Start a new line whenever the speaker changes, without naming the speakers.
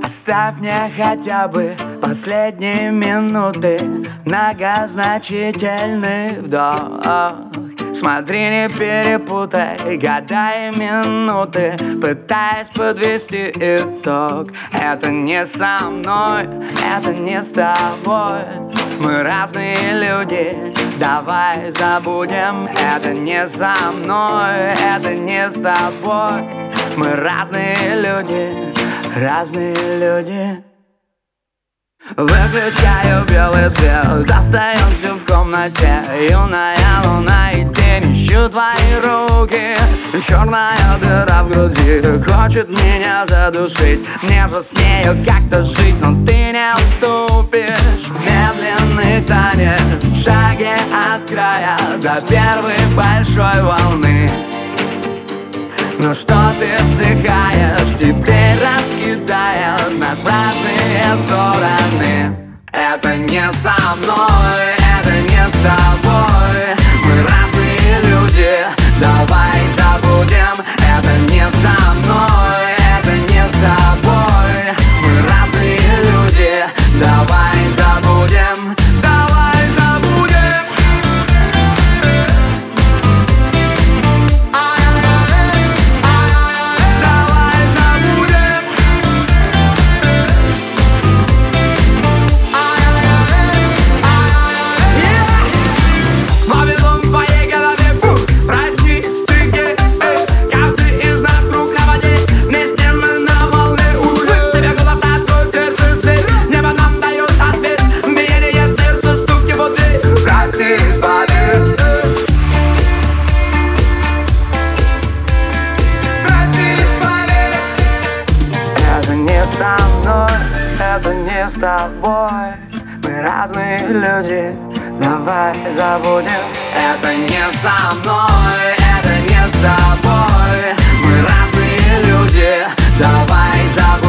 Оставь мне хотя бы последние минуты, многозначительный вдох. Смотри, не перепутай года и минуты, пытаясь подвести итог. Это не со мной, это не с тобой. Мы разные люди, давай забудем. Это не со мной, это не с тобой. Мы разные люди, разные люди. Выключаю белый свет, остаемся в комнате. Юная луна и тень ищут твои руки. Черная дыра в груди хочет меня задушить. Мне же с нею как-то жить, но ты не уступишь. Медленный танец в шаге от края до первой большой волны. Ну что ты вздыхаешь, теперь раскидает нас в разные стороны. Это не со мной, это не с тобой. Мы разные люди, давай забудем. Это не со мной, это не с тобой. Мы разные люди, давай забудем. Давай забудем. Со мной, это не с тобой. Мы разные люди, давай забудем. Это не со мной, это не с тобой. Мы разные люди, давай забудем.